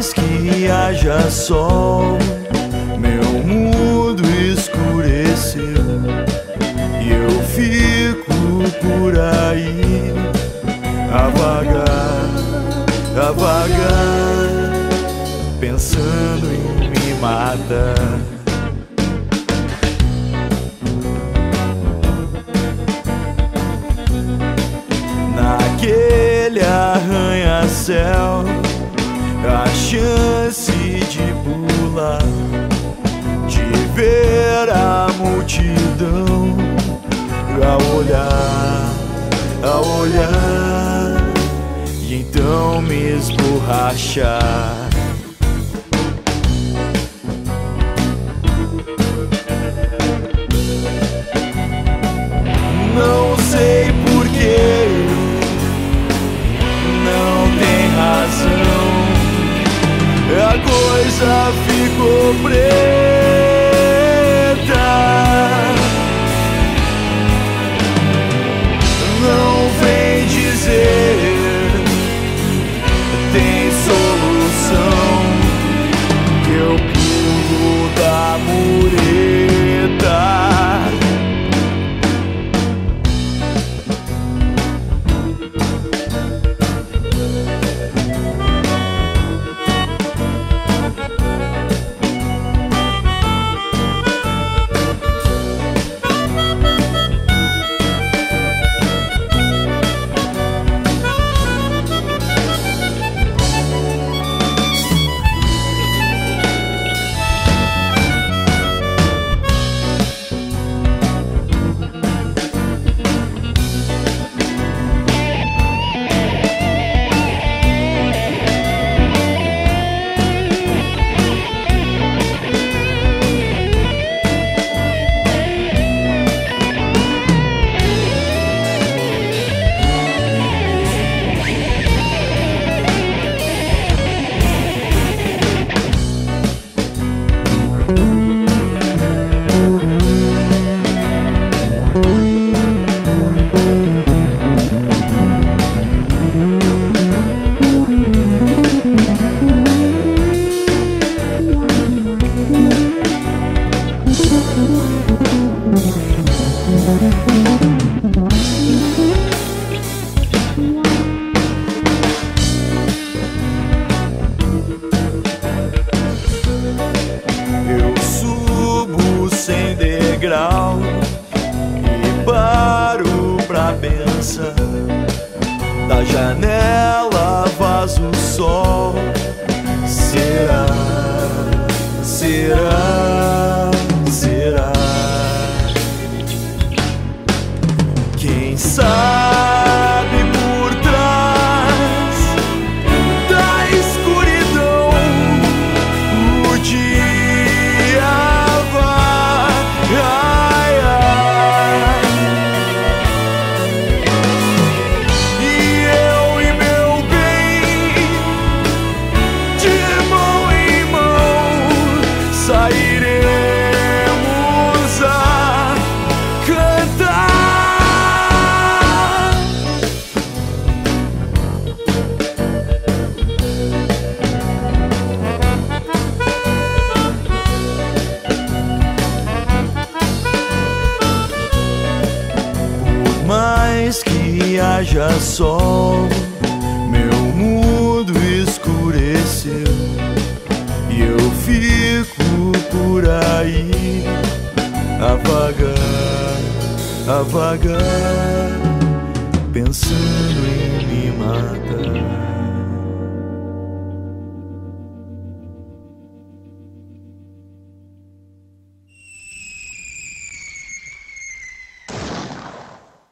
mais que haja sol, meu mundo escureceu e eu fico por aí a vagar, pensando em me matar. Naquele arranha-céu, a chance de pular, de ver a multidão, a olhar, e então me esborrachar. Não sei porquê, não tem razão, a coisa ficou preta. Não vem dizer tem solução, que eu pulo da mureta. Eu subo sem degrau e paro pra pensar. Da janela vaza o sol. Será, será, será? Quem sabe por trás da escuridão o dia vai, ai, ai. E eu e meu bem, de mão em mão, sairemos a cantar. Por mais que haja sol, meu mundo escureceu e eu fico por aí a vagar, pensando em me matar.